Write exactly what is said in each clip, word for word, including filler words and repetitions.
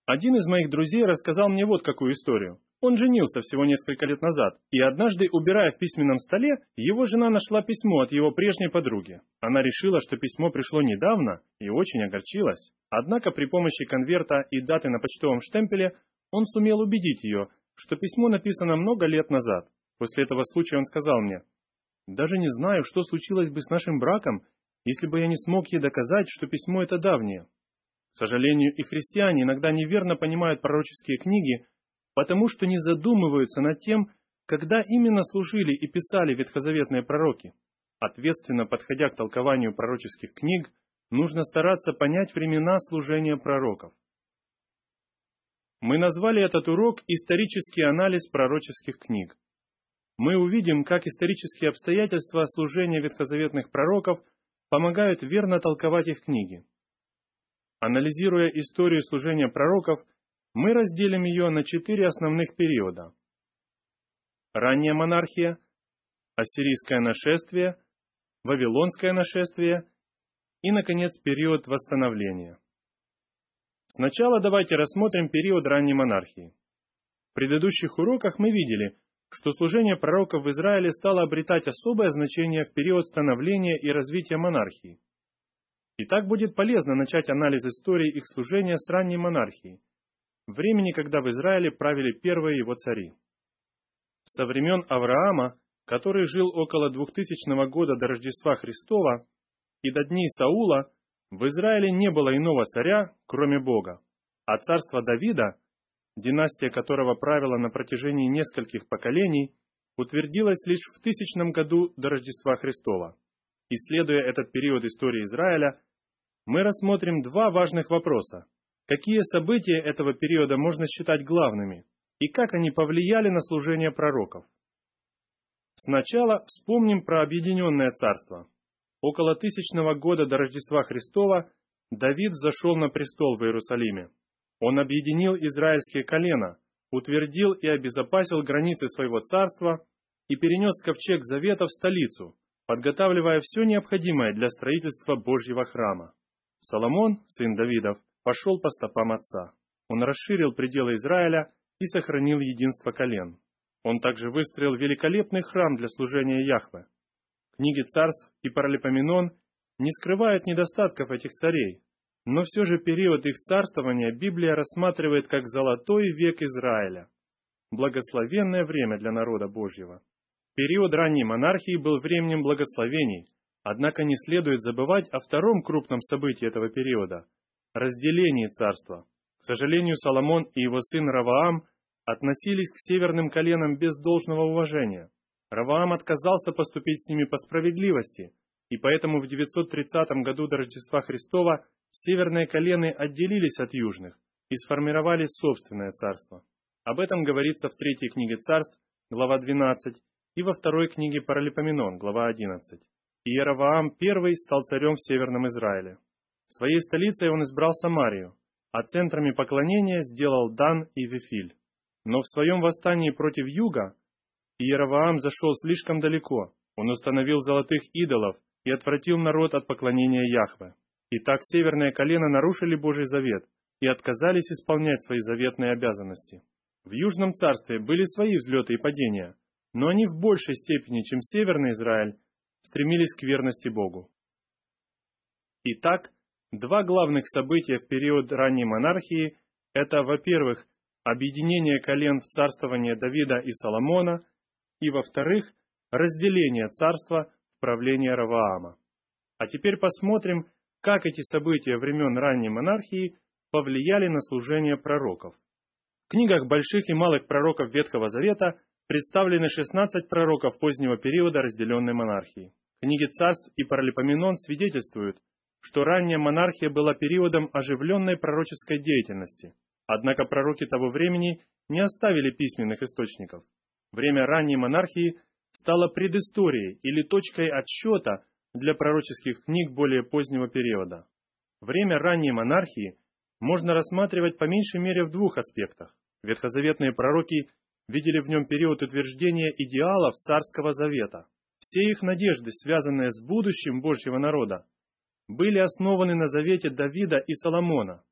Один из моих друзей рассказал мне вот какую историю. Он женился всего несколько лет назад, и однажды, убирая в письменном столе, его жена нашла письмо от его прежней подруги. Она решила, что письмо пришло недавно, и очень огорчилась. Однако при помощи конверта и даты на почтовом штемпеле он сумел убедить ее, что письмо написано много лет назад. После этого случая он сказал мне: «Даже не знаю, что случилось бы с нашим браком, если бы я не смог ей доказать, что письмо это давнее». К сожалению, и христиане иногда неверно понимают пророческие книги, потому что не задумываются над тем, когда именно служили и писали ветхозаветные пророки. Ответственно подходя к толкованию пророческих книг, нужно стараться понять времена служения пророков. Мы назвали этот урок «Исторический анализ пророческих книг». Мы увидим, как исторические обстоятельства служения ветхозаветных пророков помогают верно толковать их книги. Анализируя историю служения пророков, мы разделим ее на четыре основных периода: ранняя монархия, ассирийское нашествие, вавилонское нашествие и, наконец, период восстановления. Сначала давайте рассмотрим период ранней монархии. В предыдущих уроках мы видели, что служение пророков в Израиле стало обретать особое значение в период становления и развития монархии. И так будет полезно начать анализ истории их служения с ранней монархии, времени, когда в Израиле правили первые его цари. Со времен Авраама, который жил около двухтысячного года до Рождества Христова, и до дней Саула, в Израиле не было иного царя, кроме Бога, а царство Давида, династия которого правила на протяжении нескольких поколений, утвердилось лишь в тысячном году до Рождества Христова. Исследуя этот период истории Израиля, мы рассмотрим два важных вопроса. Какие события этого периода можно считать главными, и как они повлияли на служение пророков? Сначала вспомним про Объединенное царство. Около тысячного года до Рождества Христова Давид взошел на престол в Иерусалиме. Он объединил израильские колена, утвердил и обезопасил границы своего царства и перенес ковчег завета в столицу, подготавливая все необходимое для строительства Божьего храма. Соломон, сын Давидов, пошел по стопам отца. Он расширил пределы Израиля и сохранил единство колен. Он также выстроил великолепный храм для служения Яхве. Книги царств и Паралипоменон не скрывают недостатков этих царей, но все же период их царствования Библия рассматривает как золотой век Израиля, благословенное время для народа Божьего. Период ранней монархии был временем благословений, однако не следует забывать о втором крупном событии этого периода – разделении царства. К сожалению, Соломон и его сын Раваам относились к северным коленам без должного уважения. Раваам отказался поступить с ними по справедливости, и поэтому в девятьсот тридцатом году до Рождества Христова северные колены отделились от южных и сформировали собственное царство. Об этом говорится в третьей книге царств, глава двенадцать, и во второй книге Паралипоменон, глава одиннадцать. Иеровоам I стал царем в Северном Израиле. Своей столицей он избрал Самарию, а центрами поклонения сделал Дан и Вифиль. Но в своем восстании против юга Иеровоам зашел слишком далеко. Он установил золотых идолов и отвратил народ от поклонения Яхве. Итак, северные колена нарушили Божий завет и отказались исполнять свои заветные обязанности. В Южном царстве были свои взлеты и падения, но они в большей степени, чем Северный Израиль, стремились к верности Богу. Итак, два главных события в период ранней монархии – это, во-первых, объединение колен в царствование Давида и Соломона, и, во-вторых, разделение царства в правление Раваама. А теперь посмотрим, как эти события времен ранней монархии повлияли на служение пророков. В книгах больших и малых пророков Ветхого Завета представлены шестнадцать пророков позднего периода разделенной монархии. Книги царств и Паралипоменон свидетельствуют, что ранняя монархия была периодом оживленной пророческой деятельности. Однако пророки того времени не оставили письменных источников. Время ранней монархии стало предысторией или точкой отсчета для пророческих книг более позднего периода. Время ранней монархии можно рассматривать по меньшей мере в двух аспектах. Ветхозаветные пророки видели в нем период утверждения идеалов Царского Завета. Все их надежды, связанные с будущим Божьего народа, были основаны на завете Давида и Соломона.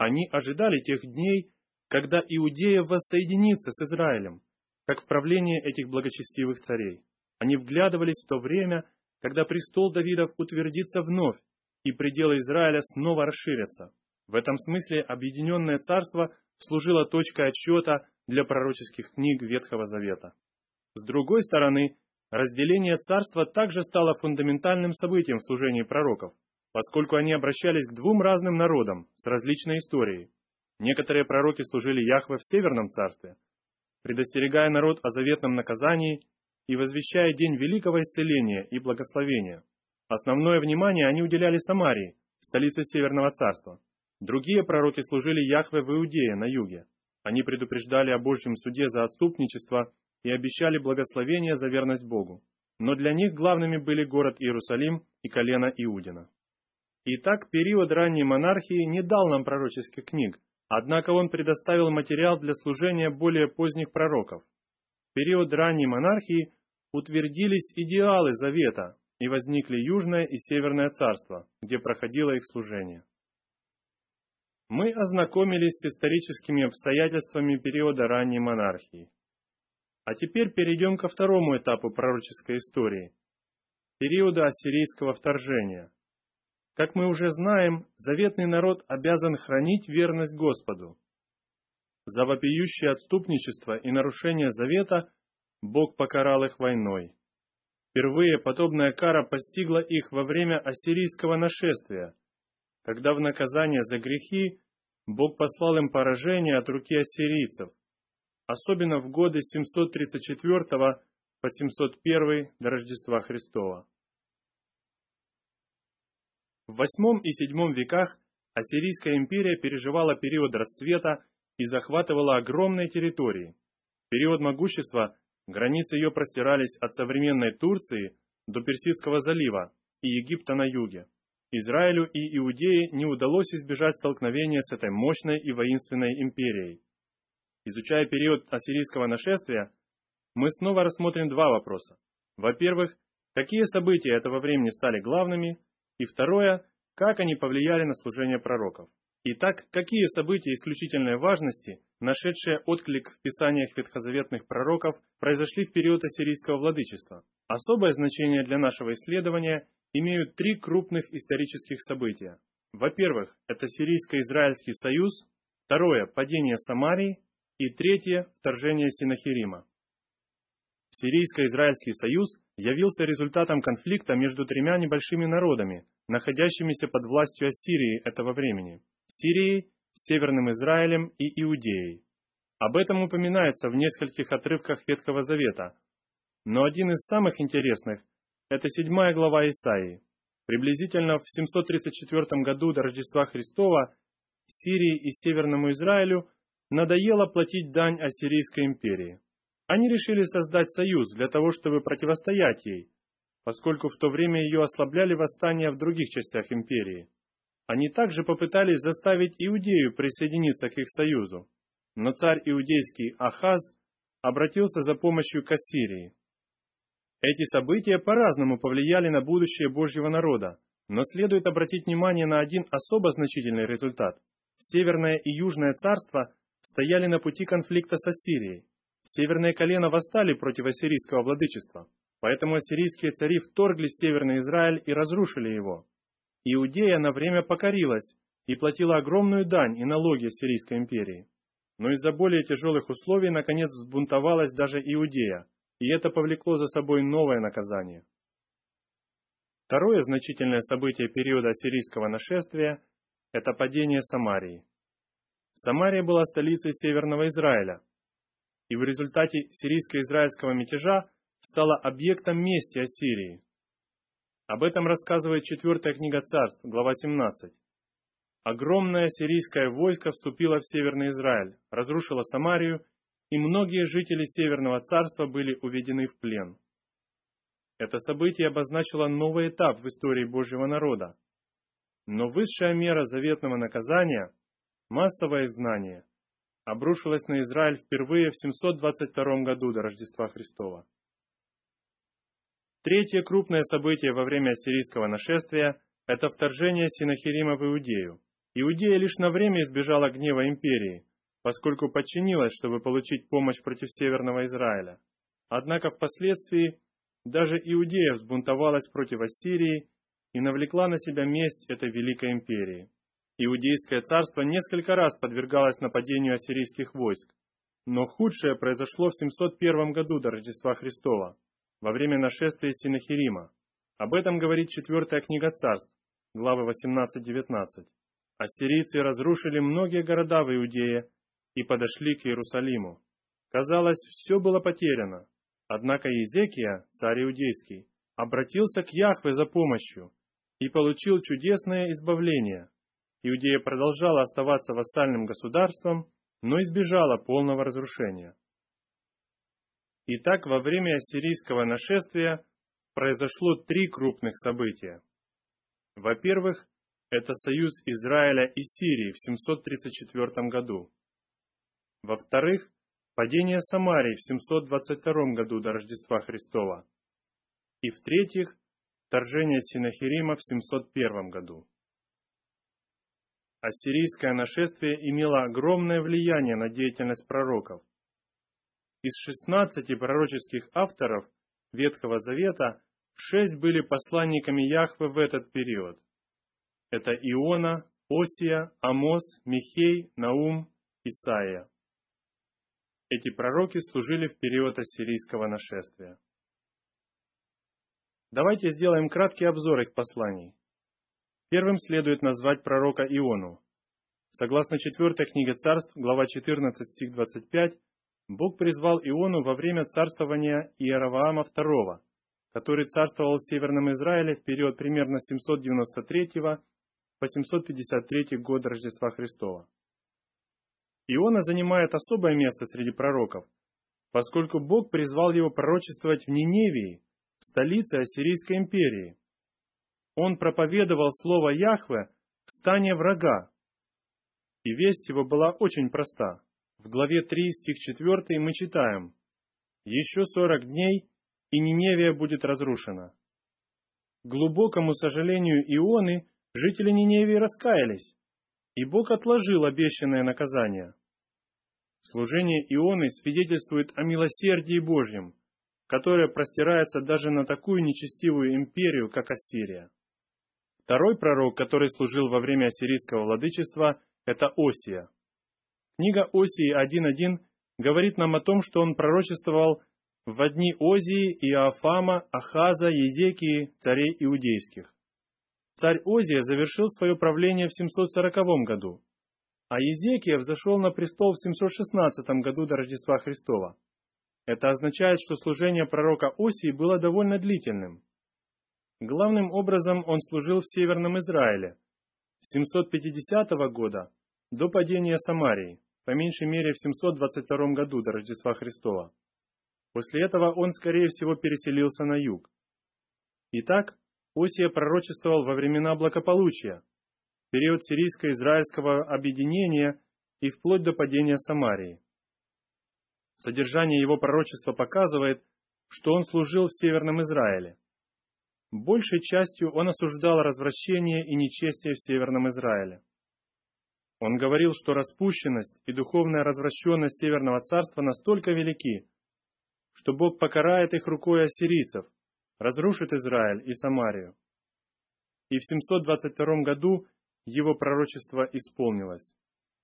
Они ожидали тех дней, когда Иудея воссоединится с Израилем, как в правлении этих благочестивых царей. Они вглядывались в то время, когда престол Давидов утвердится вновь, и пределы Израиля снова расширятся. В этом смысле Объединенное Царство служило точкой отсчета для пророческих книг Ветхого Завета. С другой стороны, разделение царства также стало фундаментальным событием в служении пророков, поскольку они обращались к двум разным народам с различной историей. Некоторые пророки служили Яхве в Северном Царстве, предостерегая народ о заветном наказании и возвещая день великого исцеления и благословения. Основное внимание они уделяли Самарии, столице Северного Царства. Другие пророки служили Яхве в Иудее на юге. Они предупреждали о Божьем суде за отступничество и обещали благословение за верность Богу. Но для них главными были город Иерусалим и колено Иудина. Итак, период ранней монархии не дал нам пророческих книг, однако он предоставил материал для служения более поздних пророков. В период ранней монархии утвердились идеалы Завета, и возникли Южное и Северное царства, где проходило их служение. Мы ознакомились с историческими обстоятельствами периода ранней монархии. А теперь перейдем ко второму этапу пророческой истории – периода ассирийского вторжения. Как мы уже знаем, заветный народ обязан хранить верность Господу. За вопиющее отступничество и нарушение завета Бог покарал их войной. Впервые подобная кара постигла их во время ассирийского нашествия, когда в наказание за грехи Бог послал им поражение от руки ассирийцев, особенно в годы с семьсот тридцать четвёртого по семьсот первый до Рождества Христова. В восьмом и седьмом веках Ассирийская империя переживала период расцвета и захватывала огромные территории. В период могущества границы ее простирались от современной Турции до Персидского залива и Египта на юге. Израилю и Иудее не удалось избежать столкновения с этой мощной и воинственной империей. Изучая период ассирийского нашествия, мы снова рассмотрим два вопроса. Во-первых, какие события этого времени стали главными, и второе, как они повлияли на служение пророков. Итак, какие события исключительной важности, нашедшие отклик в писаниях ветхозаветных пророков, произошли в период ассирийского владычества? Особое значение для нашего исследования имеют три крупных исторических события. Во-первых, это Сирийско-Израильский союз, второе – падение Самарии и третье – вторжение Синахирима. Сирийско-Израильский союз явился результатом конфликта между тремя небольшими народами, находящимися под властью Ассирии этого времени – Сирией, Северным Израилем и Иудеей. Об этом упоминается в нескольких отрывках Ветхого Завета, но один из самых интересных – это седьмая глава Исаии. Приблизительно в семьсот тридцать четвёртом году до Рождества Христова Сирии и Северному Израилю надоело платить дань Ассирийской империи. Они решили создать союз для того, чтобы противостоять ей, поскольку в то время ее ослабляли восстания в других частях империи. Они также попытались заставить Иудею присоединиться к их союзу, но царь иудейский Ахаз обратился за помощью к Ассирии. Эти события по-разному повлияли на будущее Божьего народа, но следует обратить внимание на один особо значительный результат. Северное и Южное царства стояли на пути конфликта с Ассирией. Северные колена восстали против ассирийского владычества, поэтому ассирийские цари вторглись в Северный Израиль и разрушили его. Иудея на время покорилась и платила огромную дань и налоги Ассирийской империи. Но из-за более тяжелых условий наконец взбунтовалась даже Иудея, и это повлекло за собой новое наказание. Второе значительное событие периода ассирийского нашествия – это падение Самарии. Самария была столицей Северного Израиля, и в результате сирийско-израильского мятежа стала объектом мести Ассирии. Об этом рассказывает четвертая книга Царств, глава семнадцать. Огромное сирийское войско вступило в Северный Израиль, разрушило Самарию, и многие жители Северного царства были уведены в плен. Это событие обозначило новый этап в истории Божьего народа. Но высшая мера заветного наказания, массовое изгнание, обрушилась на Израиль впервые в семьсот двадцать втором году до Рождества Христова. Третье крупное событие во время ассирийского нашествия – это вторжение Синахирима в Иудею. Иудея лишь на время избежала гнева империи, поскольку подчинилась, чтобы получить помощь против Северного Израиля. Однако впоследствии даже Иудея взбунтовалась против Ассирии и навлекла на себя месть этой великой империи. Иудейское царство несколько раз подвергалось нападению ассирийских войск, но худшее произошло в семьсот первом году до Рождества Христова, во время нашествия Синахирима. Об этом говорит четвертая книга Царств, главы восемнадцать-девятнадцать. Ассирийцы разрушили многие города в Иудее и подошли к Иерусалиму. Казалось, все было потеряно. Однако Иезекия, царь иудейский, обратился к Яхве за помощью и получил чудесное избавление. Иудея продолжала оставаться вассальным государством, но избежала полного разрушения. Итак, во время ассирийского нашествия произошло три крупных события. Во-первых, это союз Израиля и Сирии в семьсот тридцать четвёртом году. Во-вторых, падение Самарии в семьсот двадцать втором году до Рождества Христова. И в-третьих, вторжение Синахирима в семьсот первом году. Ассирийское нашествие имело огромное влияние на деятельность пророков. Из шестнадцати пророческих авторов Ветхого Завета шесть были посланниками Яхве в этот период. Это Иона, Осия, Амос, Михей, Наум, Исаия. Эти пророки служили в период ассирийского нашествия. Давайте сделаем краткий обзор их посланий. Первым следует назвать пророка Иону. Согласно четвёртой книге Царств, глава четырнадцать, стих двадцать пять, Бог призвал Иону во время царствования Иеровоама второго, который царствовал в Северном Израиле в период примерно с семьсот девяносто третьего по семьсот пятьдесят третий год Рождества Христова. Иона занимает особое место среди пророков, поскольку Бог призвал его пророчествовать в Ниневии, столице Ассирийской империи. Он проповедовал слово Яхве в стане врага, и весть его была очень проста. В главе три, стих четыре мы читаем: «Еще сорок дней, и Ниневия будет разрушена». К глубокому сожалению Ионы, жители Ниневии раскаялись, и Бог отложил обещанное наказание. Служение Ионы свидетельствует о милосердии Божьем, которое простирается даже на такую нечестивую империю, как Ассирия. Второй пророк, который служил во время ассирийского владычества, это Осия. Книга Осии один один говорит нам о том, что он пророчествовал в дни Озии, Иоафама, Ахаза, Езекии, царей иудейских. Царь Озия завершил свое правление в семьсот сороковом году, а Езекия взошел на престол в семьсот шестнадцатом году до Рождества Христова. Это означает, что служение пророка Осии было довольно длительным. Главным образом он служил в Северном Израиле с семьсот пятидесятого года до падения Самарии, по меньшей мере в семьсот двадцать втором году до Рождества Христова. После этого он, скорее всего, переселился на юг. Итак, Осия пророчествовал во времена благополучия, период сирийско-израильского объединения и вплоть до падения Самарии. Содержание его пророчества показывает, что он служил в Северном Израиле. Большей частью он осуждал развращение и нечестие в Северном Израиле. Он говорил, что распущенность и духовная развращенность Северного царства настолько велики, что Бог покарает их рукой ассирийцев, разрушит Израиль и Самарию. И в семьсот двадцать втором году его пророчество исполнилось.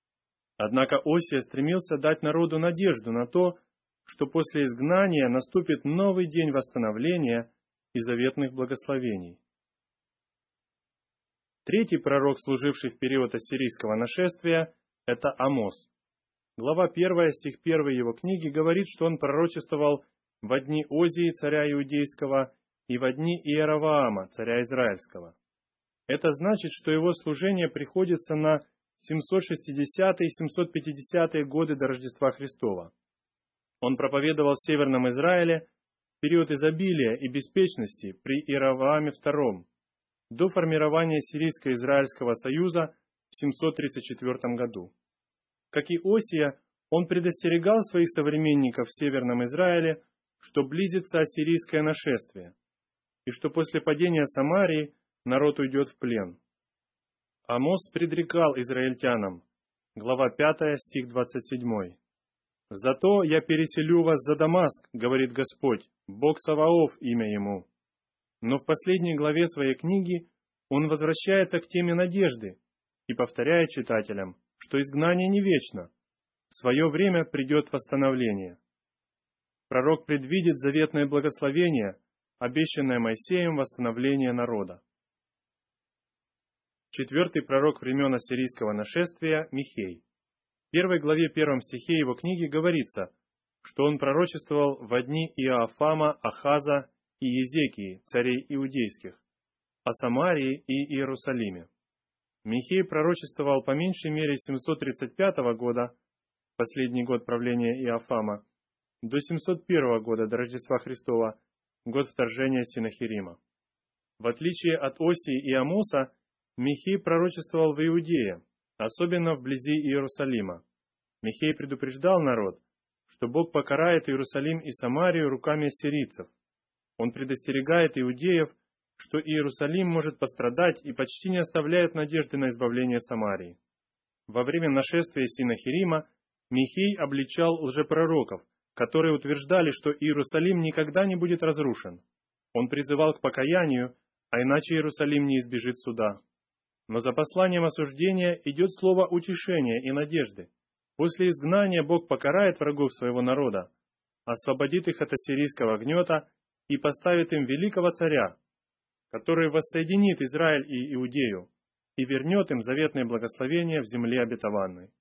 Однако Осия стремился дать народу надежду на то, что после изгнания наступит новый день восстановления и заветных благословений. Третий пророк, служивший в период ассирийского нашествия, это Амос. Глава первая, стих первый его книги говорит, что он пророчествовал во дни Озии, царя иудейского, и во дни Иеровоама, царя израильского. Это значит, что его служение приходится на семьсот шестидесятые и семьсот пятидесятые годы до Рождества Христова. Он проповедовал в Северном Израиле в период изобилия и беспечности при Иеровоаме втором, до формирования Сирийско-Израильского союза в семьсот тридцать четвёртом году. Как и Осия, он предостерегал своих современников в Северном Израиле, что близится ассирийское нашествие, и что после падения Самарии народ уйдет в плен. Амос предрекал израильтянам, глава пятая, стих двадцать семь. «Зато я переселю вас за Дамаск, говорит Господь, Бог Саваоф имя ему». Но в последней главе своей книги он возвращается к теме надежды и повторяет читателям, что изгнание не вечно, в свое время придет восстановление. Пророк предвидит заветное благословение, обещанное Моисеем восстановление народа. Четвертый пророк времен ассирийского нашествия Михей. В первой главе первом стихе его книги говорится, что он пророчествовал во дни Иоафама, Ахаза и Езекии, царей иудейских, о Самарии и Иерусалиме. Михей пророчествовал по меньшей мере с семьсот тридцать пятого года, последний год правления Иоафама, до семьсот первого года до Рождества Христова, год вторжения Синахирима. В отличие от Осии и Амоса, Михей пророчествовал в Иудее, особенно вблизи Иерусалима. Михей предупреждал народ, что Бог покарает Иерусалим и Самарию руками ассирийцев. Он предостерегает иудеев, что Иерусалим может пострадать и почти не оставляет надежды на избавление Самарии. Во время нашествия Синахирима Михей обличал лжепророков, которые утверждали, что Иерусалим никогда не будет разрушен. Он призывал к покаянию, а иначе Иерусалим не избежит суда. Но за посланием осуждения идет слово утешения и надежды. После изгнания Бог покарает врагов своего народа, освободит их от ассирийского гнета и поставит им великого царя, который воссоединит Израиль и Иудею и вернет им заветное благословение в земле обетованной.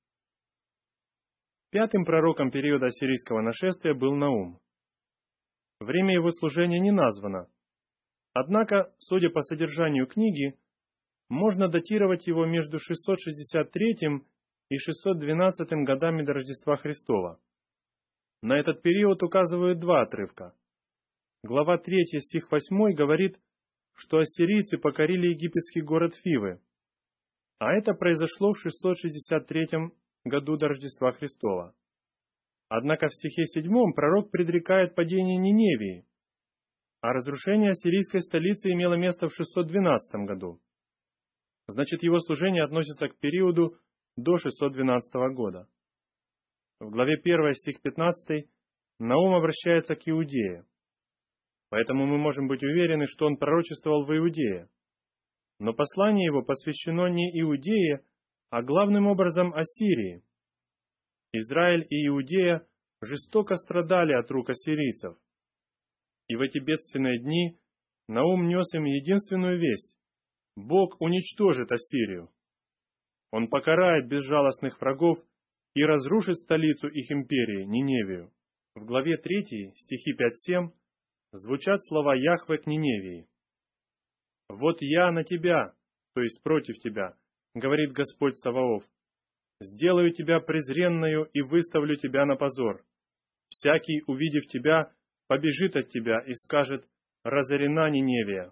Пятым пророком периода ассирийского нашествия был Наум. Время его служения не названо. Однако, судя по содержанию книги, можно датировать его между шестьсот шестьдесят третьим и шестьсот двенадцатым годами до Рождества Христова. На этот период указывают два отрывка. Глава третья, стих восьмой говорит, что ассирийцы покорили египетский город Фивы, а это произошло в шестьсот шестьдесят третьем году до Рождества Христова. Однако в стихе седьмом пророк предрекает падение Ниневии, а разрушение ассирийской столицы имело место в шестьсот двенадцатом году. Значит, его служение относится к периоду до шестьсот двенадцатого года. В главе первой, стих пятнадцатый, Наум обращается к Иудее. Поэтому мы можем быть уверены, что он пророчествовал в Иудее. Но послание его посвящено не Иудее, а главным образом Ассирии. Израиль и Иудея жестоко страдали от рук ассирийцев. И в эти бедственные дни Наум нес им единственную весть: Бог уничтожит Ассирию. Он покарает безжалостных врагов и разрушит столицу их империи, Ниневию. В главе третьей, стихи пять-семь, звучат слова Яхве к Ниневии. «Вот я на тебя, то есть против тебя, говорит Господь Саваоф, сделаю тебя презренною и выставлю тебя на позор. Всякий, увидев тебя, побежит от тебя и скажет: разорена Ниневия».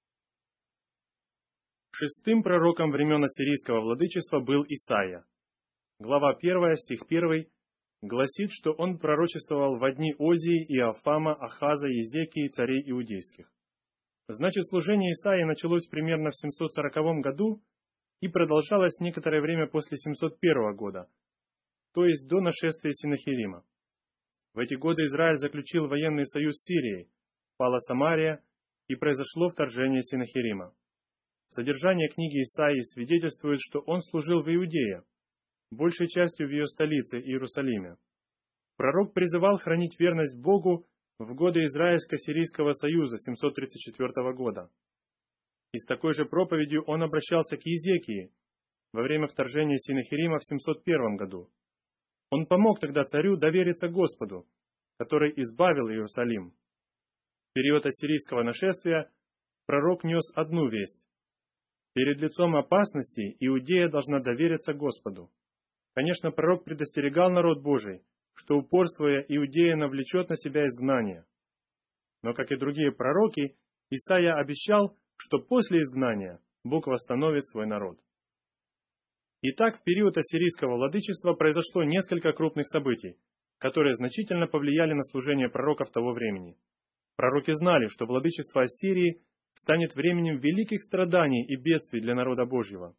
Шестым пророком времен ассирийского владычества был Исаия. Глава первая, стих первый, гласит, что он пророчествовал во дни Озии, Иоафама, Ахаза, Езекии, царей иудейских. Значит, служение Исаии началось примерно в семьсот сороковом году и продолжалось некоторое время после семьсот первого года, то есть до нашествия Синахирима. В эти годы Израиль заключил военный союз с Сирией, пала Самария и произошло вторжение Синахирима. Содержание книги Исаии свидетельствует, что он служил в Иудее, большей частью в ее столице Иерусалиме. Пророк призывал хранить верность Богу в годы Израильско-Сирийского союза семьсот тридцать четвёртого года. И с такой же проповедью он обращался к Езекии во время вторжения Синахирима в семьсот первом году. Он помог тогда царю довериться Господу, который избавил Иерусалим. В период ассирийского нашествия пророк нес одну весть. Перед лицом опасности Иудея должна довериться Господу. Конечно, пророк предостерегал народ Божий, что, упорствуя, Иудея навлечет на себя изгнание. Но, как и другие пророки, Исаия обещал, что после изгнания Бог восстановит свой народ. Итак, в период ассирийского владычества произошло несколько крупных событий, которые значительно повлияли на служение пророков того времени. Пророки знали, что владычество Ассирии станет временем великих страданий и бедствий для народа Божьего.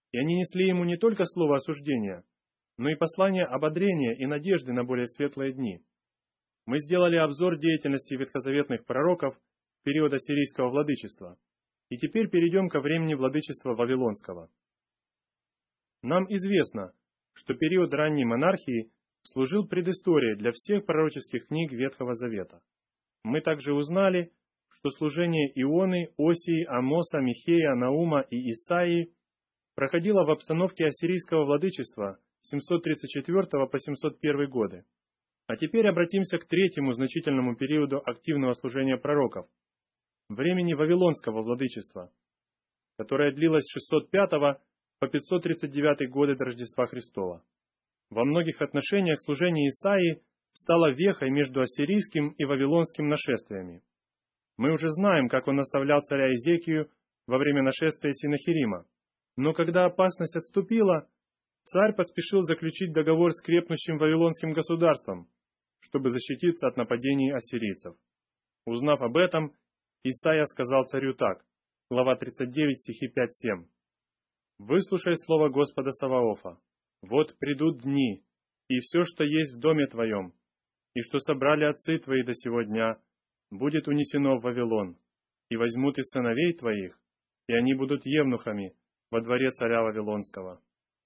и они несли ему не только слово осуждения, но и послание ободрения и надежды на более светлые дни. Мы сделали обзор деятельности ветхозаветных пророков в период ассирийского владычества, и теперь перейдем ко времени владычества Вавилонского. Нам известно, что период ранней монархии служил предысторией для всех пророческих книг Ветхого Завета. Мы также узнали, что служение Ионы, Осии, Амоса, Михея, Наума и Исаии проходило в обстановке ассирийского владычества с семьсот тридцать четвёртого по семьсот первый годы. А теперь обратимся к третьему значительному периоду активного служения пророков – времени Вавилонского владычества, которое длилось с шестьсот пятого по пятьсот тридцать девятый годы до Рождества Христова. Во многих отношениях служение Исаии стало вехой между ассирийским и вавилонским нашествиями. Мы уже знаем, как он наставлял царя Иезекию во время нашествия Синахирима. Но когда опасность отступила, царь поспешил заключить договор с крепнущим вавилонским государством, чтобы защититься от нападений ассирийцев. Узнав об этом, Исаия сказал царю так, глава тридцать девять, стихи пять-семь. «Выслушай слово Господа Саваофа. Вот придут дни, и все, что есть в доме твоем, и что собрали отцы твои до сего дня, будет унесено в Вавилон, и возьмут из сыновей твоих, и они будут евнухами во дворе царя Вавилонского».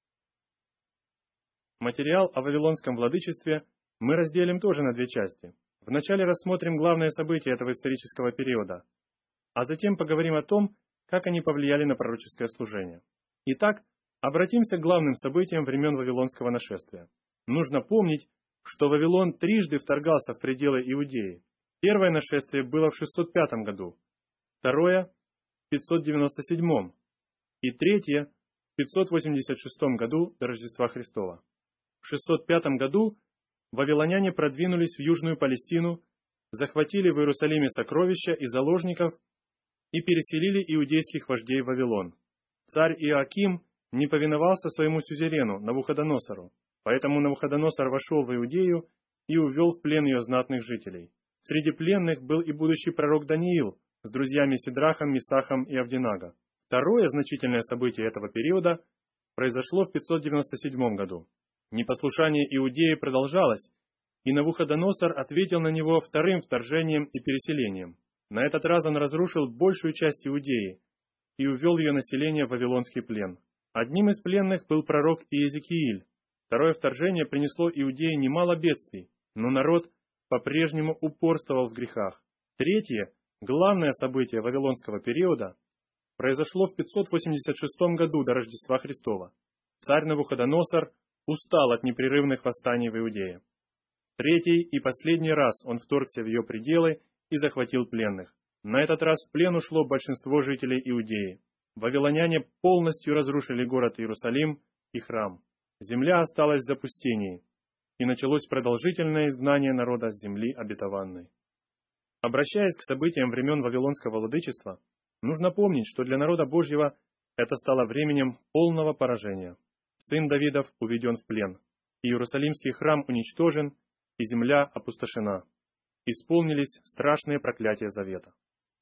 Материал о вавилонском владычестве мы разделим тоже на две части. Вначале рассмотрим главные события этого исторического периода, а затем поговорим о том, как они повлияли на пророческое служение. Итак, обратимся к главным событиям времен Вавилонского нашествия. Нужно помнить, что Вавилон трижды вторгался в пределы Иудеи. Первое нашествие было в шестьсот пятом году, второе – в пятьсот девяносто седьмом и третье – в пятьсот восемьдесят шестом году до Рождества Христова. В шестьсот пятом году вавилоняне продвинулись в Южную Палестину, захватили в Иерусалиме сокровища и заложников и переселили иудейских вождей в Вавилон. Царь Иоаким не повиновался своему сюзерену Навуходоносору, поэтому Навуходоносор вошел в Иудею и увел в плен ее знатных жителей. Среди пленных был и будущий пророк Даниил с друзьями Сидрахом, Месахом и Авдинаго. Второе значительное событие этого периода произошло в пятьсот девяносто седьмом году. Непослушание Иудеи продолжалось, и Навуходоносор ответил на него вторым вторжением и переселением. На этот раз он разрушил большую часть Иудеи и увел ее население в вавилонский плен. Одним из пленных был пророк Иезекииль. Второе вторжение принесло Иудее немало бедствий, но народ по-прежнему упорствовал в грехах. Третье, главное событие вавилонского периода, произошло в пятьсот восемьдесят шестом году до Рождества Христова. Царь Навуходоносор устал от непрерывных восстаний в Иудее. Третий и последний раз он вторгся в ее пределы и захватил пленных. На этот раз в плен ушло большинство жителей Иудеи. Вавилоняне полностью разрушили город Иерусалим и храм. Земля осталась в запустении, и началось продолжительное изгнание народа с земли обетованной. Обращаясь к событиям времен Вавилонского владычества, нужно помнить, что для народа Божьего это стало временем полного поражения. Сын Давидов уведен в плен, Иерусалимский храм уничтожен, и земля опустошена. Исполнились страшные проклятия Завета.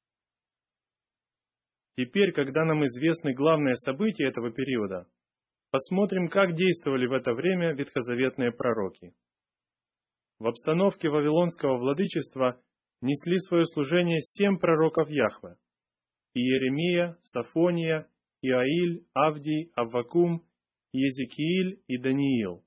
Теперь, когда нам известны главные события этого периода, посмотрим, как действовали в это время ветхозаветные пророки. В обстановке вавилонского владычества несли свое служение семь пророков Яхве: Иеремия, Сафония, Иаиль, Авдий, Аввакум, Иезекииль и Даниил.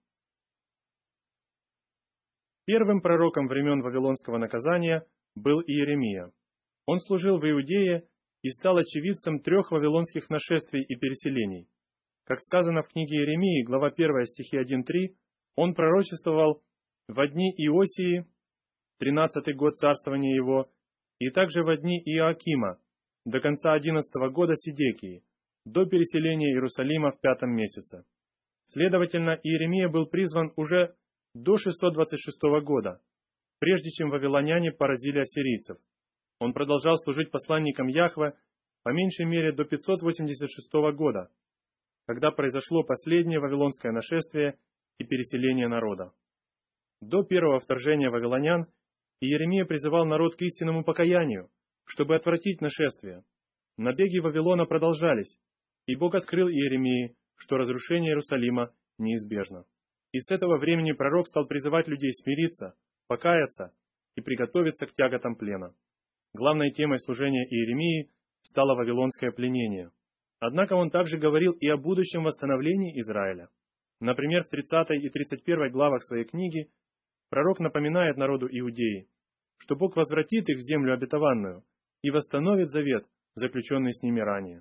Первым пророком времен Вавилонского наказания был Иеремия. Он служил в Иудее и стал очевидцем трех вавилонских нашествий и переселений. Как сказано в книге Иеремии, глава первая, стихи один-три, он пророчествовал во дни Иосии, тринадцатый год царствования его, и также во дни Иоакима, до конца одиннадцатого года Сидекии, до переселения Иерусалима в пятом месяце. Следовательно, Иеремия был призван уже до шестьсот двадцать шестого года, прежде чем вавилоняне поразили ассирийцев. Он продолжал служить посланником Яхве по меньшей мере до пятьсот восемьдесят шестого года, когда произошло последнее вавилонское нашествие и переселение народа. До первого вторжения вавилонян Иеремия призывал народ к истинному покаянию, чтобы отвратить нашествие. Набеги Вавилона продолжались, и Бог открыл Иеремии, что разрушение Иерусалима неизбежно. И с этого времени пророк стал призывать людей смириться, покаяться и приготовиться к тяготам плена. Главной темой служения Иеремии стало вавилонское пленение. Однако он также говорил и о будущем восстановлении Израиля. Например, в тридцатой и тридцать первой главах своей книги пророк напоминает народу Иудеи, что Бог возвратит их в землю обетованную и восстановит завет, заключенный с ними ранее.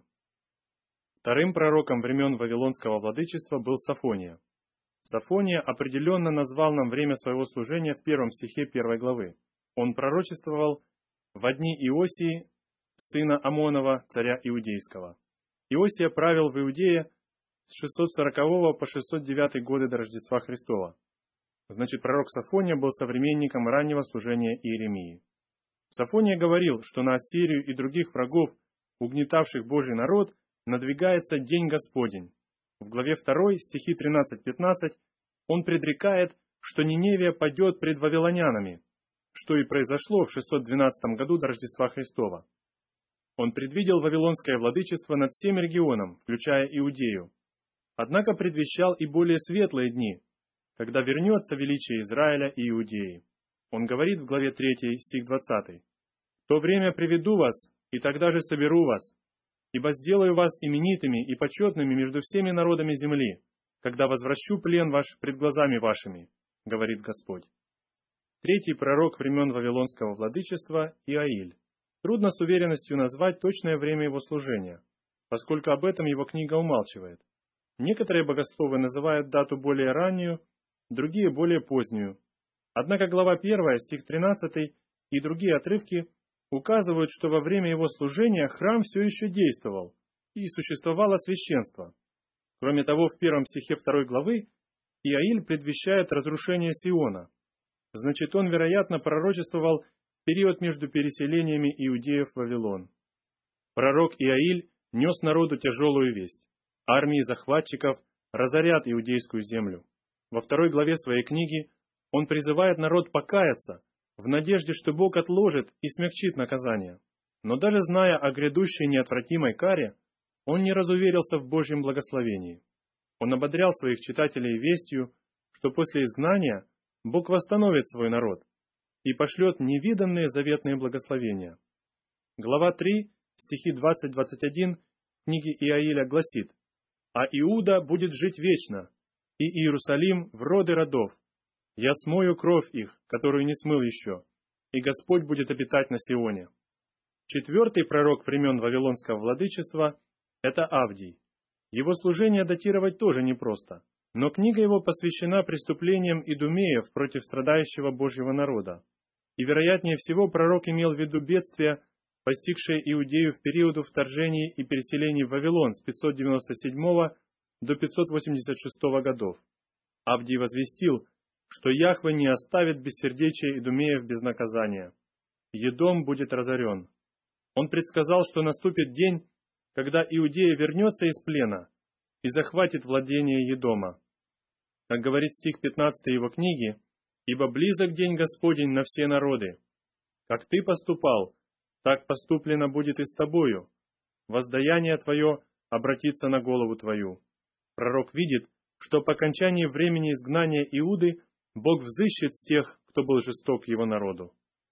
Вторым пророком времен Вавилонского владычества был Софония. Софония определенно назвал нам время своего служения в первом стихе первой главы. Он пророчествовал во дни Иосии, сына Амонова, царя Иудейского. Иосия правил в Иудее с шестьсот сорокового по шестьсот девятый годы до Рождества Христова. Значит, пророк Софония был современником раннего служения Иеремии. Софония говорил, что на Ассирию и других врагов, угнетавших Божий народ, надвигается день Господень. В главе второй, стихи тринадцать-пятнадцать, он предрекает, что Ниневия падет пред вавилонянами, что и произошло в шестьсот двенадцатом году до Рождества Христова. Он предвидел вавилонское владычество над всем регионом, включая Иудею. Однако предвещал и более светлые дни, когда вернется величие Израиля и Иудеи. Он говорит в главе третьей, стих двадцатый. «В то время приведу вас, и тогда же соберу вас, ибо сделаю вас именитыми и почетными между всеми народами земли, когда возвращу плен ваш пред глазами вашими, говорит Господь». Третий пророк времен Вавилонского владычества – Иаиль. Трудно с уверенностью назвать точное время его служения, поскольку об этом его книга умалчивает. Некоторые богословы называют дату более раннюю, другие более позднюю. Однако глава первая, стих тринадцатый и другие отрывки указывают, что во время его служения храм все еще действовал и существовало священство. Кроме того, в первом стихе второй главы Иаиль предвещает разрушение Сиона. Значит, он, вероятно, пророчествовал период между переселениями иудеев в Вавилон. Пророк Иаиль нес народу тяжелую весть. Армии захватчиков разорят иудейскую землю. Во второй главе своей книги он призывает народ покаяться, в надежде, что Бог отложит и смягчит наказание. Но даже зная о грядущей неотвратимой каре, он не разуверился в Божьем благословении. Он ободрял своих читателей вестью, что после изгнания Бог восстановит свой народ и пошлет невиданные заветные благословения. Глава три, стихи двадцать-двадцать один книги Иаиля гласит: «А Иуда будет жить вечно, и Иерусалим в роды родов. Я смою кровь их, которую не смыл еще, и Господь будет обитать на Сионе». Четвертый пророк времен Вавилонского владычества – это Авдий. Его служение датировать тоже непросто, но книга его посвящена преступлениям идумеев против страдающего Божьего народа. И, вероятнее всего, пророк имел в виду бедствия, постигшие Иудею в периоды вторжений и переселений в Вавилон с пятьсот девяносто седьмого до пятьсот восемьдесят шестого годов. Авдий возвестил, что Яхве не оставит бессердечия идумеев без наказания. Едом будет разорен. Он предсказал, что наступит день, когда Иудея вернется из плена и захватит владение Едома. Как говорит стих пятнадцатый его книги, «Ибо близок день Господень на все народы. Как ты поступал, так поступлено будет и с тобою. Воздаяние твое обратится на голову твою». Пророк видит, что по окончании времени изгнания Иуды Бог взыщет с тех, кто был жесток его народу.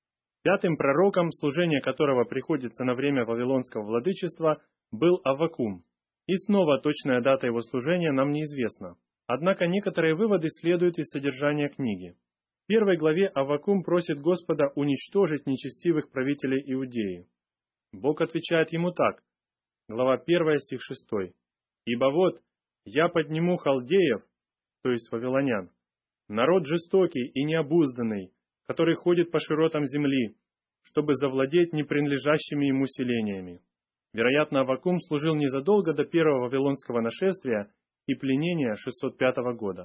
Пятым пророком, служение которого приходится на время Вавилонского владычества, был Аввакум. И снова точная дата его служения нам неизвестна. Однако некоторые выводы следуют из содержания книги. В первой главе Аввакум просит Господа уничтожить нечестивых правителей Иудеи. Бог отвечает ему так. Глава первая, стих шестой. «Ибо вот, я подниму халдеев, то есть вавилонян, народ жестокий и необузданный, который ходит по широтам земли, чтобы завладеть непринадлежащими ему селениями». Вероятно, Аввакум служил незадолго до первого вавилонского нашествия и пленения шестьсот пятого года.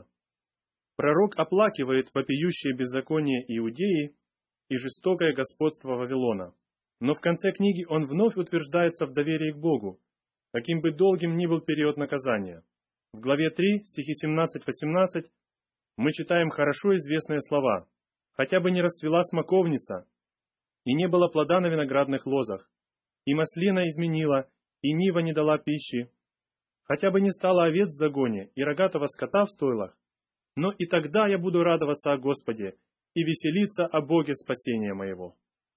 Пророк оплакивает вопиющее беззаконие Иудеи и жестокое господство Вавилона. Но в конце книги он вновь утверждается в доверии к Богу, каким бы долгим ни был период наказания. В главе три, стихи семнадцать-восемнадцать, мы читаем хорошо известные слова: «Хотя бы не расцвела смоковница, и не было плода на виноградных лозах, и маслина изменила, и нива не дала пищи, хотя бы не стало овец в загоне и рогатого скота в стойлах, но и тогда я буду радоваться о Господе и веселиться о Боге спасения моего».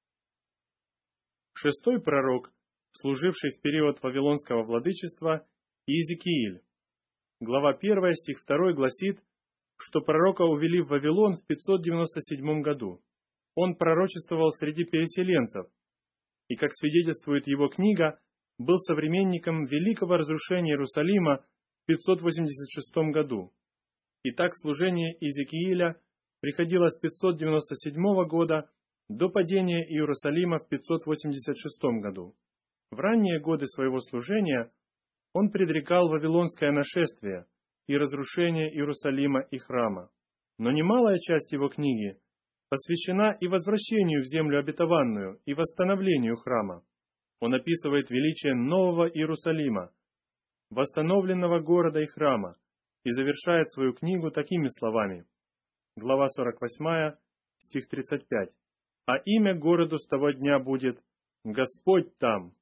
Шестой пророк, служивший в период Вавилонского владычества, Иезекииль. Глава первая, стих второй гласит, что пророка увели в Вавилон в пятьсот девяносто седьмом году. Он пророчествовал среди переселенцев, и, как свидетельствует его книга, был современником великого разрушения Иерусалима в пятьсот восемьдесят шестом году. Итак, служение Иезекииля приходило с пятьсот девяносто седьмого года до падения Иерусалима в пятьсот восемьдесят шестом году. В ранние годы своего служения он предрекал вавилонское нашествие и разрушение Иерусалима и храма. Но немалая часть его книги посвящена и возвращению в землю обетованную, и восстановлению храма. Он описывает величие нового Иерусалима, восстановленного города и храма, и завершает свою книгу такими словами. Глава сорок восьмая, стих тридцать пять. «А имя городу с того дня будет Господь там».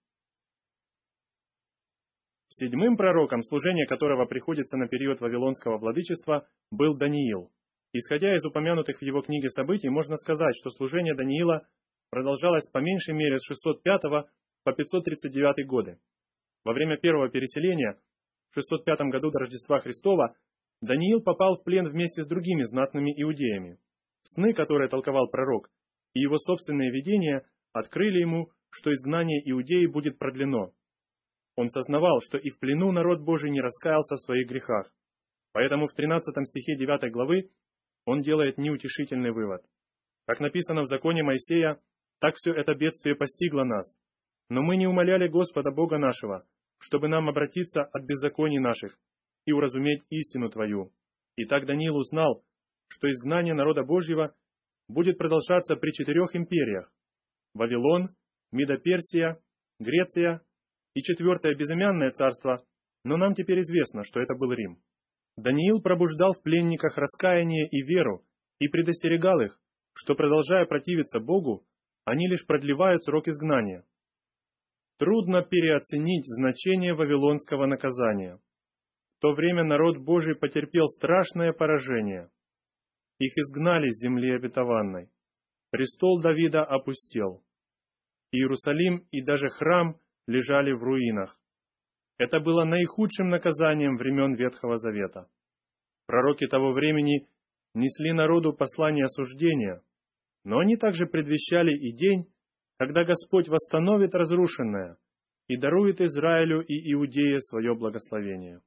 Седьмым пророком, служение которого приходится на период Вавилонского владычества, был Даниил. Исходя из упомянутых в его книге событий, можно сказать, что служение Даниила продолжалось по меньшей мере с шестьсот пятого по пятьсот тридцать девятый годы. Во время первого переселения, в шестьсот пятом году до Рождества Христова, Даниил попал в плен вместе с другими знатными иудеями. Сны, которые толковал пророк, и его собственные видения открыли ему, что изгнание Иудеи будет продлено. Он сознавал, что и в плену народ Божий не раскаялся в своих грехах. Поэтому в тринадцатом стихе девятой главы он делает неутешительный вывод. Как написано в законе Моисея, так все это бедствие постигло нас. Но мы не умоляли Господа Бога нашего, чтобы нам обратиться от беззаконий наших и уразуметь истину Твою. И так Даниил узнал, что изгнание народа Божьего будет продолжаться при четырех империях – Вавилон, Мидо-Персия, Греция и четвертое безымянное царство, но нам теперь известно, что это был Рим. Даниил пробуждал в пленниках раскаяние и веру и предостерегал их, что, продолжая противиться Богу, они лишь продлевают срок изгнания. Трудно переоценить значение вавилонского наказания. В то время народ Божий потерпел страшное поражение. Их изгнали с земли обетованной. Престол Давида опустел. Иерусалим и даже храм лежали в руинах. Это было наихудшим наказанием времен Ветхого Завета. Пророки того времени несли народу послание осуждения, но они также предвещали и день, когда Господь восстановит разрушенное и дарует Израилю и Иудее свое благословение.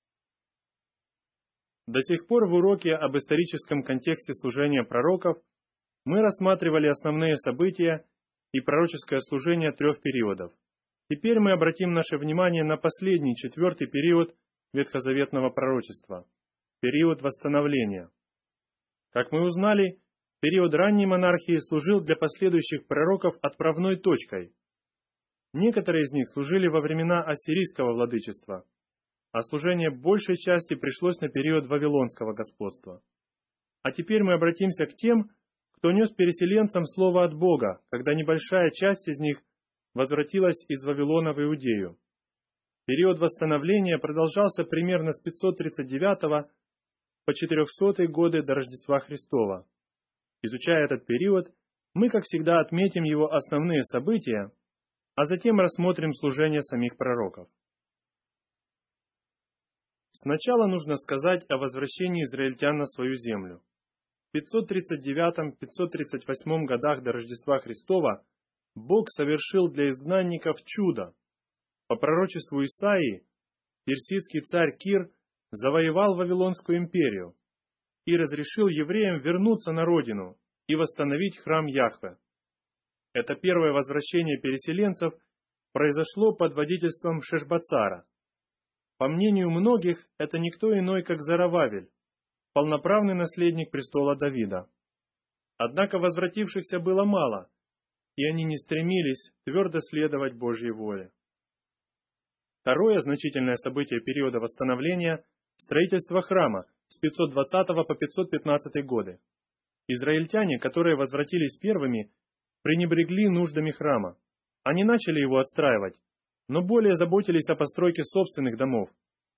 До сих пор в уроке об историческом контексте служения пророков мы рассматривали основные события и пророческое служение трех периодов. Теперь мы обратим наше внимание на последний, четвертый период ветхозаветного пророчества – период восстановления. Как мы узнали, период ранней монархии служил для последующих пророков отправной точкой. Некоторые из них служили во времена ассирийского владычества, а служение большей части пришлось на период вавилонского господства. А теперь мы обратимся к тем, кто нес переселенцам слово от Бога, когда небольшая часть из них возвратилась из Вавилона в Иудею. Период восстановления продолжался примерно с пятьсот тридцать девятого по четырехсотые годы до Рождества Христова. Изучая этот период, мы, как всегда, отметим его основные события, а затем рассмотрим служение самих пророков. Сначала нужно сказать о возвращении израильтян на свою землю. В пятьсот тридцать девятом — пятьсот тридцать восьмом годах до Рождества Христова Бог совершил для изгнанников чудо. По пророчеству Исаии, персидский царь Кир завоевал Вавилонскую империю и разрешил евреям вернуться на родину и восстановить храм Яхве. Это первое возвращение переселенцев произошло под водительством Шешбацара. По мнению многих, это никто иной, как Зоровавель, полноправный наследник престола Давида. Однако возвратившихся было мало, и они не стремились твердо следовать Божьей воле. Второе значительное событие периода восстановления – строительство храма с пятьсот двадцатого по пятьсот пятнадцатый годы. Израильтяне, которые возвратились первыми, пренебрегли нуждами храма. Они начали его отстраивать, но более заботились о постройке собственных домов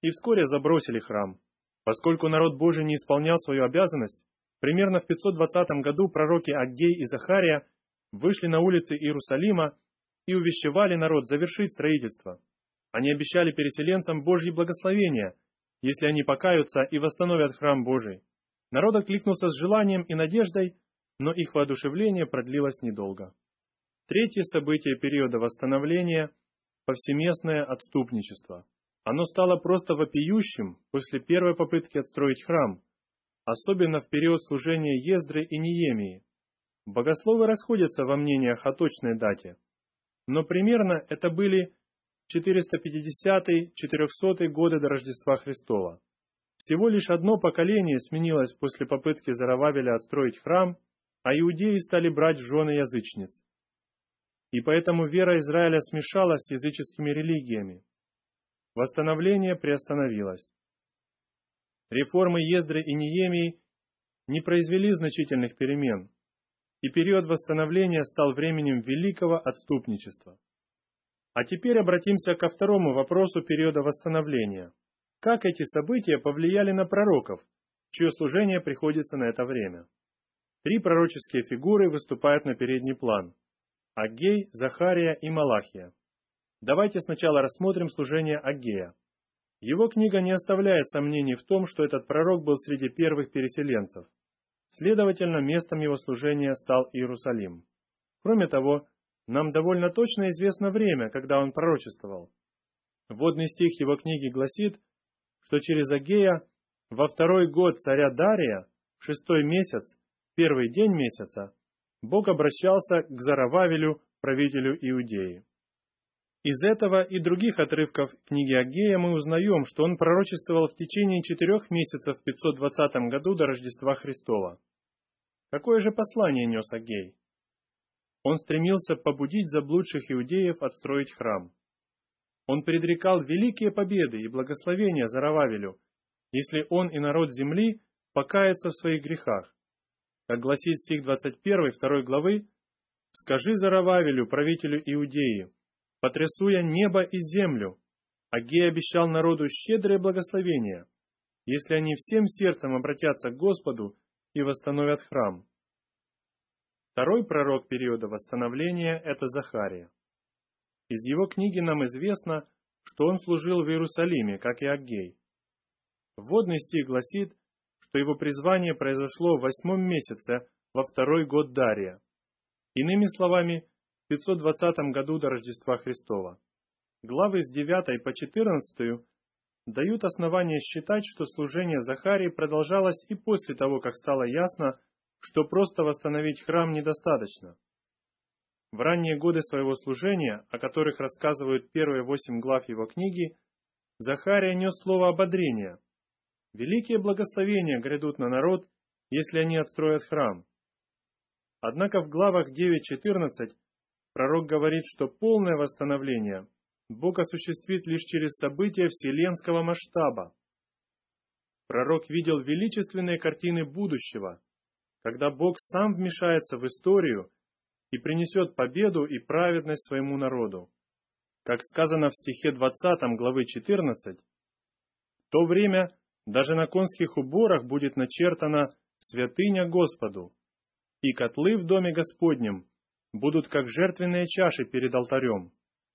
и вскоре забросили храм. Поскольку народ Божий не исполнял свою обязанность, примерно в пятьсот двадцатом году пророки Аггей и Захария вышли на улицы Иерусалима и увещевали народ завершить строительство. Они обещали переселенцам Божьи благословения, если они покаются и восстановят храм Божий. Народ откликнулся с желанием и надеждой, но их воодушевление продлилось недолго. Третье событие периода восстановления – повсеместное отступничество. Оно стало просто вопиющим после первой попытки отстроить храм, особенно в период служения Ездры и Неемии. Богословы расходятся во мнениях о точной дате, но примерно это были четыреста пятидесятый — четырехсотый годы до Рождества Христова. Всего лишь одно поколение сменилось после попытки Зоровавеля отстроить храм, а иудеи стали брать в жены язычниц. И поэтому вера Израиля смешалась с языческими религиями. Восстановление приостановилось. Реформы Ездры и Неемии не произвели значительных перемен, и период восстановления стал временем великого отступничества. А теперь обратимся ко второму вопросу периода восстановления. Как эти события повлияли на пророков, чье служение приходится на это время? Три пророческие фигуры выступают на передний план – Аггей, Захария и Малахия. Давайте сначала рассмотрим служение Аггея. Его книга не оставляет сомнений в том, что этот пророк был среди первых переселенцев. Следовательно, местом его служения стал Иерусалим. Кроме того, нам довольно точно известно время, когда он пророчествовал. Вводный стих его книги гласит, что через Аггея во второй год царя Дария, в шестой месяц, первый день месяца, Бог обращался к Зоровавелю, правителю Иудеи. Из этого и других отрывков книги Аггея мы узнаем, что он пророчествовал в течение четырех месяцев в пятьсот двадцатом году до Рождества Христова. Какое же послание нес Аггей? Он стремился побудить заблудших иудеев отстроить храм. Он предрекал великие победы и благословения Зоровавелю, если он и народ земли покаятся в своих грехах. Как гласит стих двадцать первый второй главы, «Скажи Зоровавелю, правителю Иудеи, потрясу я небо и землю». Аггей обещал народу щедрое благословение, если они всем сердцем обратятся к Господу и восстановят храм. Второй пророк периода восстановления – это Захария. Из его книги нам известно, что он служил в Иерусалиме, как и Аггей. Вводный стих гласит, что его призвание произошло в восьмом месяце во второй год Дария. Иными словами, в пятьсот двадцатом году до Рождества Христова. Главы с девятой по четырнадцатую дают основания считать, что служение Захарии продолжалось и после того, как стало ясно, что просто восстановить храм недостаточно. В ранние годы своего служения, о которых рассказывают первые восемь глав его книги, Захария нес слово ободрения. Великие благословения грядут на народ, если они отстроят храм. Однако в главах девять-четырнадцать пророк говорит, что полное восстановление Бог осуществит лишь через события вселенского масштаба. Пророк видел величественные картины будущего, когда Бог сам вмешается в историю и принесет победу и праведность своему народу. Как сказано в стихе двадцатом главы четырнадцать, «В то время даже на конских уборах будет начертана святыня Господу, и котлы в доме Господнем будут как жертвенные чаши перед алтарем».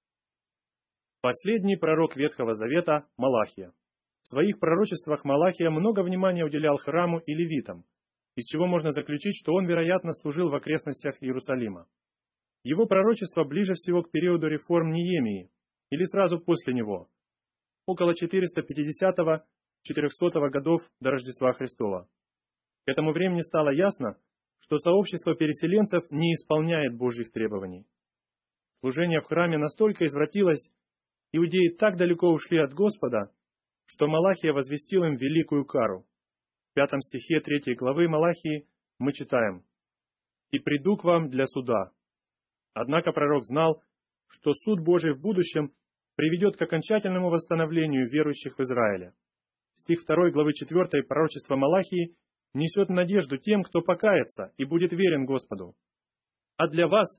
Последний пророк Ветхого Завета – Малахия. В своих пророчествах Малахия много внимания уделял храму и левитам, из чего можно заключить, что он, вероятно, служил в окрестностях Иерусалима. Его пророчество ближе всего к периоду реформ Неемии, или сразу после него, около четыреста пятидесятого — четырехсотого годов до Рождества Христова. К этому времени стало ясно, что сообщество переселенцев не исполняет Божьих требований. Служение в храме настолько извратилось, иудеи так далеко ушли от Господа, что Малахия возвестил им великую кару. В пятом стихе третьей главы Малахии мы читаем: «И приду к вам для суда». Однако пророк знал, что суд Божий в будущем приведет к окончательному восстановлению верующих в Израиле. Стих второй главы четвёртой пророчества Малахии несет надежду тем, кто покается и будет верен Господу. «А для вас,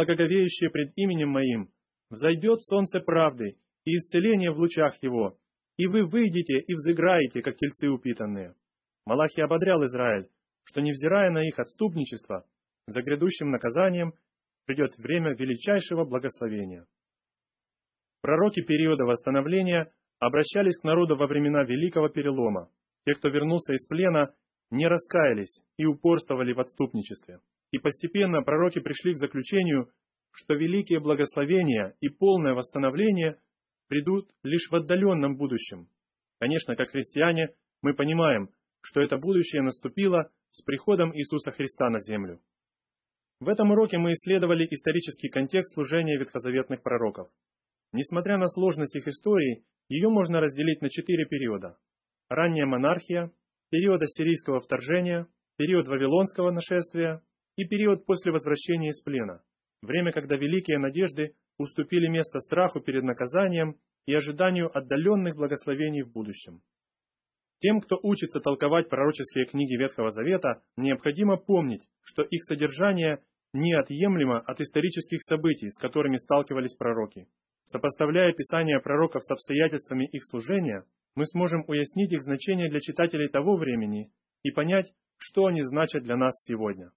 благоговеющие пред именем Моим, взойдет солнце правды и исцеление в лучах его, и вы выйдете и взыграете, как тельцы упитанные». Малахия ободрял Израиль, что, невзирая на их отступничество, за грядущим наказанием придет время величайшего благословения. Пророки периода восстановления обращались к народу во времена Великого Перелома. Те, кто вернулся из плена, не раскаялись и упорствовали в отступничестве. И постепенно пророки пришли к заключению, что великие благословения и полное восстановление придут лишь в отдаленном будущем. Конечно, как христиане, мы понимаем, что это будущее наступило с приходом Иисуса Христа на землю. В этом уроке мы исследовали исторический контекст служения ветхозаветных пророков. Несмотря на сложность их истории, ее можно разделить на четыре периода. Ранняя монархия, период ассирийского вторжения, период вавилонского нашествия и период после возвращения из плена, время, когда великие надежды уступили место страху перед наказанием и ожиданию отдаленных благословений в будущем. Тем, кто учится толковать пророческие книги Ветхого Завета, необходимо помнить, что их содержание неотъемлемо от исторических событий, с которыми сталкивались пророки. Сопоставляя писания пророков с обстоятельствами их служения, мы сможем уяснить их значение для читателей того времени и понять, что они значат для нас сегодня.